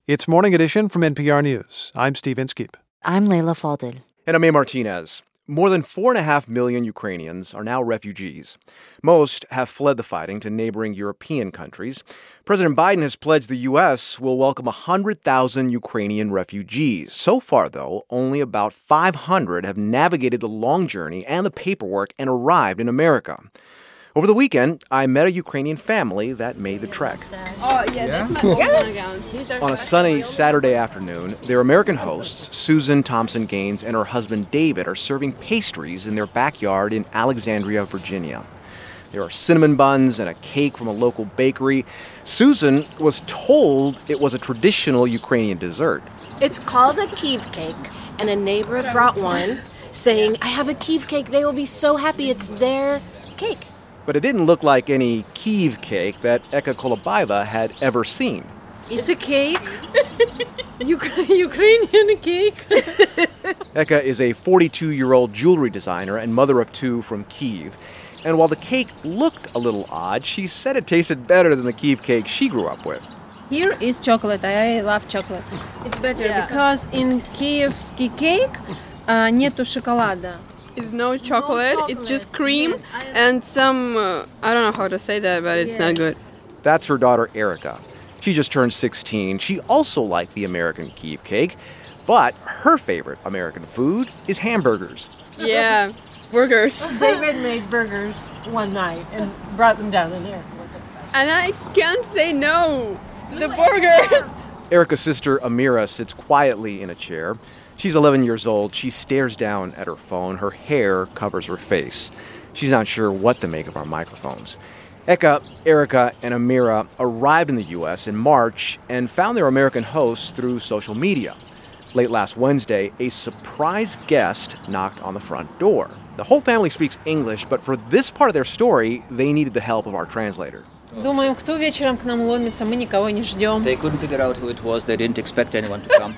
It's Morning Edition from NPR News. I'm Steve Inskeep. I'm Layla Falded. And I'm A. Martinez. More than 4.5 million Ukrainians are now refugees. Most have fled the fighting to neighboring European countries. President Biden has pledged the U.S. will welcome 100,000 Ukrainian refugees. So far, though, only about 500 have navigated the long journey and the paperwork and arrived in America. Over the weekend, I met a Ukrainian family that made the trek. That's my Volkswagen gowns. On a sunny Saturday afternoon, their American hosts, Susan Thompson Gaines and her husband David, are serving pastries in their backyard in Alexandria, Virginia. There are cinnamon buns and a cake from a local bakery. Susan was told it was a traditional Ukrainian dessert. It's called a Kyiv cake, and a neighbor brought one saying, I have a Kyiv cake. They will be so happy. It's their cake. But it didn't look like any Kyiv cake that Eka Kolobaeva had ever seen. It's a cake. Ukrainian cake. Eka is a 42-year-old jewelry designer and mother of two from Kyiv. And while the cake looked a little odd, she said it tasted better than the Kyiv cake she grew up with. Here is chocolate. I love chocolate. It's better because in Kyivsky cake нету шоколада. It's no chocolate. It's just cream and some, I don't know how to say that, but it's not good. That's her daughter, Erica. She just turned 16. She also liked the American Kyiv cake, but her favorite American food is hamburgers. Yeah, burgers. David made burgers one night and brought them down, and Erica was excited. And I can't say no to the burgers. Erica's sister, Amira, sits quietly in a chair. She's 11 years old. She stares down at her phone. Her hair covers her face. She's not sure what to make of our microphones. Eka, Erica, and Amira arrived in the U.S. in March and found their American hosts through social media. Late last Wednesday, a surprise guest knocked on the front door. The whole family speaks English, but for this part of their story, they needed the help of our translator. Думаем, кто вечером к нам ломится, мы никого не ждем. They couldn't figure out who it was. They didn't expect anyone to come.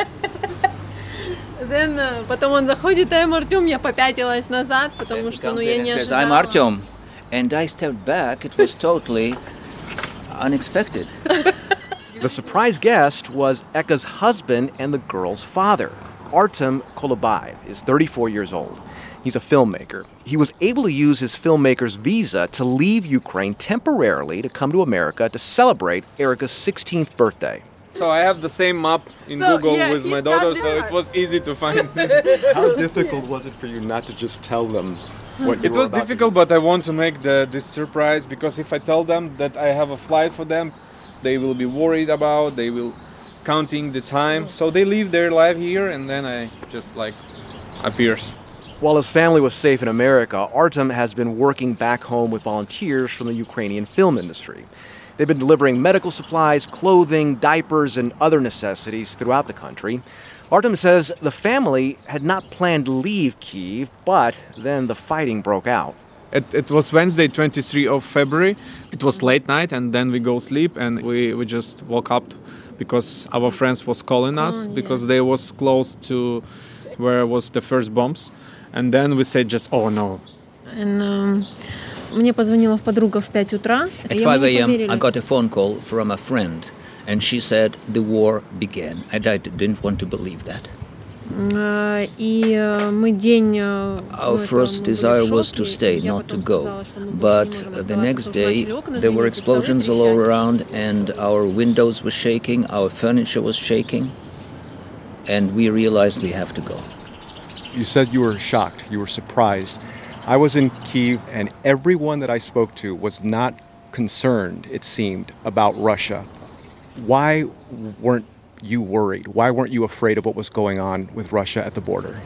Then, потом он заходит, I'm Артем, я попятилась назад, потому что, я не says, ожидала. I'm Artyom. And I stepped back. It was totally unexpected. The surprise guest was Eka's husband and the girl's father. Artem Kolobaev is 34 years old. He's a filmmaker. He was able to use his filmmaker's visa to leave Ukraine temporarily to come to America to celebrate Erica's 16th birthday. So I have the same map in Google with my daughter, so it was easy to find. How difficult was it for you not to just tell them what you It were was about difficult, but I want to make this surprise, because if I tell them that I have a flight for them, they will be worried about, they will counting the time. So they live their life here, and then I just appears. While his family was safe in America, Artem has been working back home with volunteers from the Ukrainian film industry. They've been delivering medical supplies, clothing, diapers, and other necessities throughout the country. Artem says the family had not planned to leave Kyiv, but then the fighting broke out. It was Wednesday, 23 of February. It was late night, and then we go sleep, and we just woke up because our friends was calling us, because they was close to where was the first bombs. And then we said just, oh no. And, мне позвонила подруга в 5 утра. At 5 a.m., I got a phone call from a friend, and she said the war began. I didn't want to believe that. Our first desire was to stay, not to go. But the next day, there were explosions all around, and our windows were shaking, our furniture was shaking, and we realized we have to go. You said you were shocked, you were surprised. I was in Kyiv, and everyone that I spoke to was not concerned, it seemed, about Russia. Why weren't you worried? Why weren't you afraid of what was going on with Russia at the border?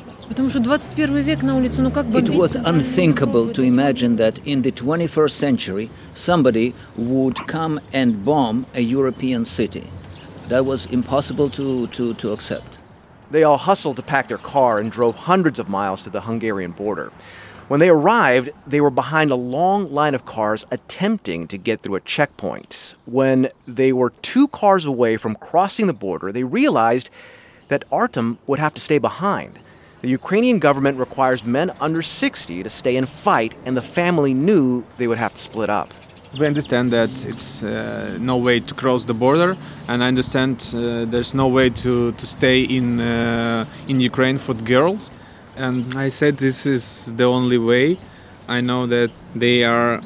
It was unthinkable to imagine that in the 21st century, somebody would come and bomb a European city. That was impossible to accept. They all hustled to pack their car and drove hundreds of miles to the Hungarian border. When they arrived, they were behind a long line of cars attempting to get through a checkpoint. When they were 2 cars away from crossing the border, they realized that Artem would have to stay behind. The Ukrainian government requires men under 60 to stay and fight, and the family knew they would have to split up. We understand that it's no way to cross the border, and I understand there's no way to stay in Ukraine for the girls. And I said this is the only way. I know that they are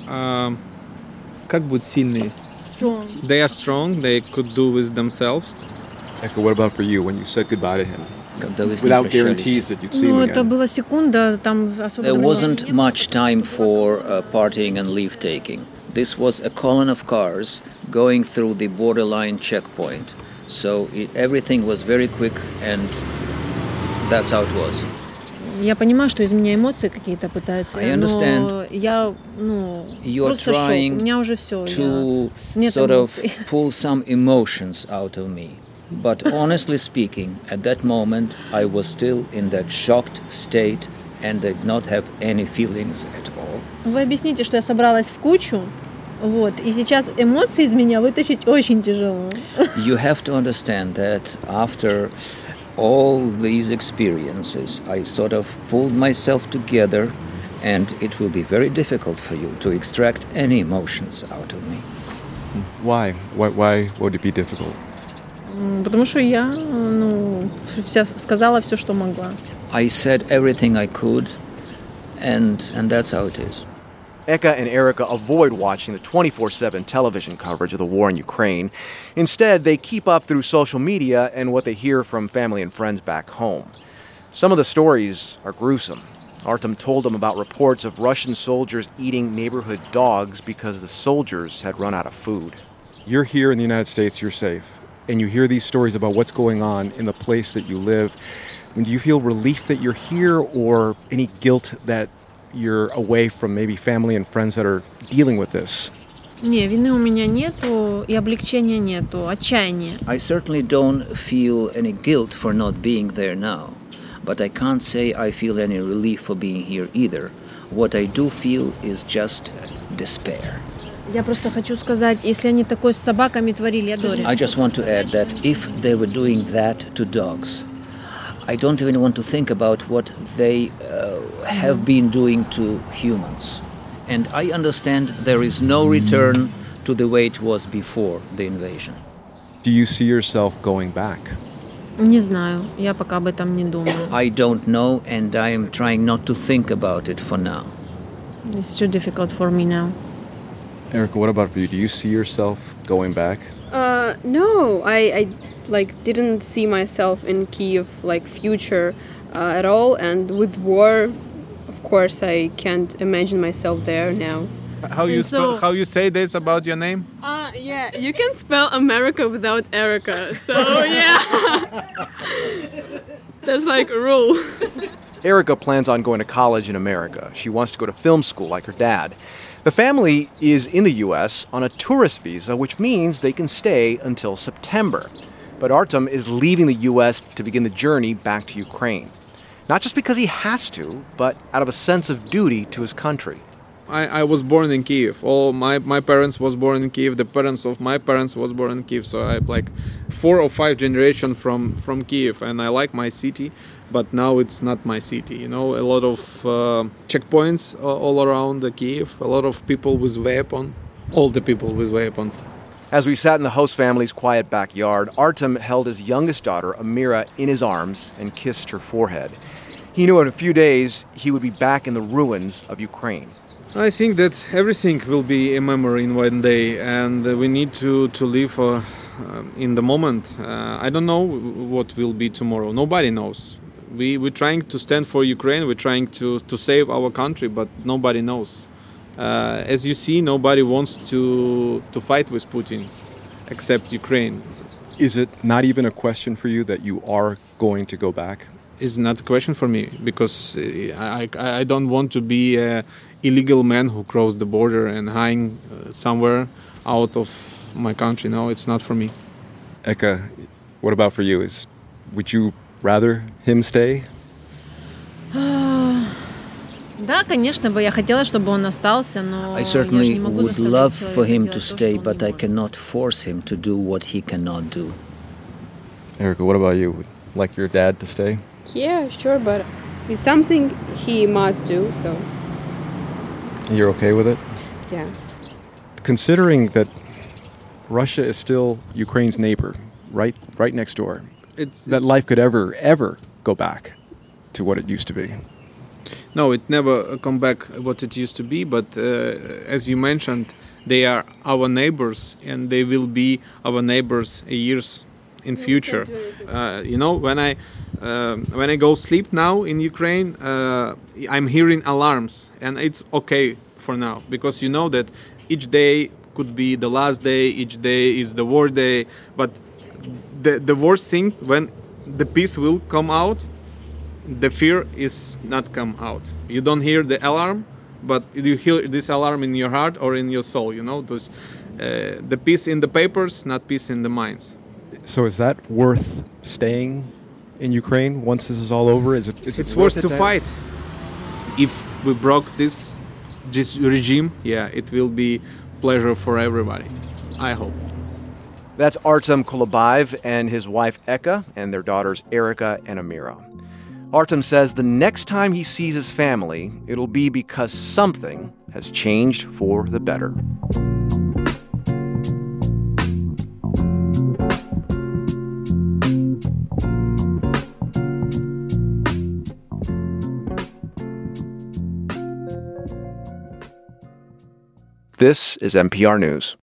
как будут сильные. Strong. They are strong. They could do with themselves. Eka, what about for you when you said goodbye to him? There was Without guarantees that you'd see him Ну, again. это была секунда, там особо There времени wasn't не было. much time for partying and leave-taking. This was a column of cars going through the borderline checkpoint. So everything was very quick, and that's how it was. Я понимаю, что из меня эмоции какие-то пытаются, I understand. но я, You're просто шок. У trying меня уже все. to Нет sort of эмоций. pull some emotions out of me. But honestly speaking, at that moment, I was still in that shocked state and did not have any feelings at all. Вы объясните, что я собралась в кучу, вот, и сейчас эмоции из меня вытащить очень тяжело. You have to understand that after all these experiences, I sort of pulled myself together, and it will be very difficult for you to extract any emotions out of me. Why? Why would it be difficult? Потому что я, сказала все, что могла. I said everything I could, and that's how it is. Eka and Erica avoid watching the 24/7 television coverage of the war in Ukraine. Instead, they keep up through social media and what they hear from family and friends back home. Some of the stories are gruesome. Artem told them about reports of Russian soldiers eating neighborhood dogs because the soldiers had run out of food. You're here in the United States, you're safe, and you hear these stories about what's going on in the place that you live. Do you feel relief that you're here, or any guilt that you're away from maybe family and friends that are dealing with this? Не, вины у меня нету, и облегчения нету, отчаяния. I certainly don't feel any guilt for not being there now, but I can't say I feel any relief for being here either. What I do feel is just despair. Я просто хочу сказать, если они такое с собаками творили, я тоже. I just want to add that if they were doing that to dogs, I don't even want to think about what they have been doing to humans. And I understand there is no return to the way it was before the invasion. Do you see yourself going back? Не знаю, я пока об этом не думаю. I don't know, and I am trying not to think about it for now. It's too difficult for me now. Erica, what about for you? Do you see yourself going back? No, I didn't see myself in Kyiv future at all, and with war, of course, I can't imagine myself there now. How you say this about your name? Yeah, you can spell America without Erica, so yeah, that's like a rule. Erica plans on going to college in America. She wants to go to film school like her dad. The family is in the U.S. on a tourist visa, which means they can stay until September. But Artem is leaving the U.S. to begin the journey back to Ukraine. Not just because he has to, but out of a sense of duty to his country. I was born in Kyiv. All my parents was born in Kyiv. The parents of my parents was born in Kyiv. So I 4 or 5 generations from Kyiv, and I like my city. But now it's not my city. You know, a lot of checkpoints all around the Kyiv. A lot of people with weapon. All the people with weapon. As we sat in the host family's quiet backyard, Artem held his youngest daughter, Amira, in his arms and kissed her forehead. He knew in a few days he would be back in the ruins of Ukraine. I think that everything will be a memory in one day, and we need to live in the moment. I don't know what will be tomorrow. Nobody knows. We're trying to stand for Ukraine. We're trying to save our country, but nobody knows. As you see, nobody wants to fight with Putin, except Ukraine. Is it not even a question for you that you are going to go back? It's not a question for me, because I don't want to be an illegal man who crossed the border and hiding somewhere out of my country. No, it's not for me. Eka, what about for you? Would you rather him stay? Да, конечно бы я хотела, чтобы он остался, но I я же certainly не могу would заставить love человека for him делать to то, stay, что он but не I может. cannot force him to do what he cannot do. Erica, what about you? Would like your dad to stay? Yeah, sure, but it's something he must do, so You're okay with it? yeah. considering that Russia is still Ukraine's neighbor, right next door, that life could ever go back to what it used to be. No, it never come back what it used to be, but as you mentioned, they are our neighbors and they will be our neighbors years in future. When I go sleep now in Ukraine, I'm hearing alarms, and it's okay for now, because you know that each day could be the last day, each day is the war day, but the worst thing, when the peace will come out, the fear is not come out. You don't hear the alarm, but you hear this alarm in your heart or in your soul, those, the peace in the papers, not peace in the minds. So is that worth staying in Ukraine once this is all over? It's worth to fight. If we broke this regime, it will be pleasure for everybody, I hope. That's Artem Kolobayev and his wife Eka and their daughters Erica and Amira. Artem says the next time he sees his family, it'll be because something has changed for the better. This is NPR News.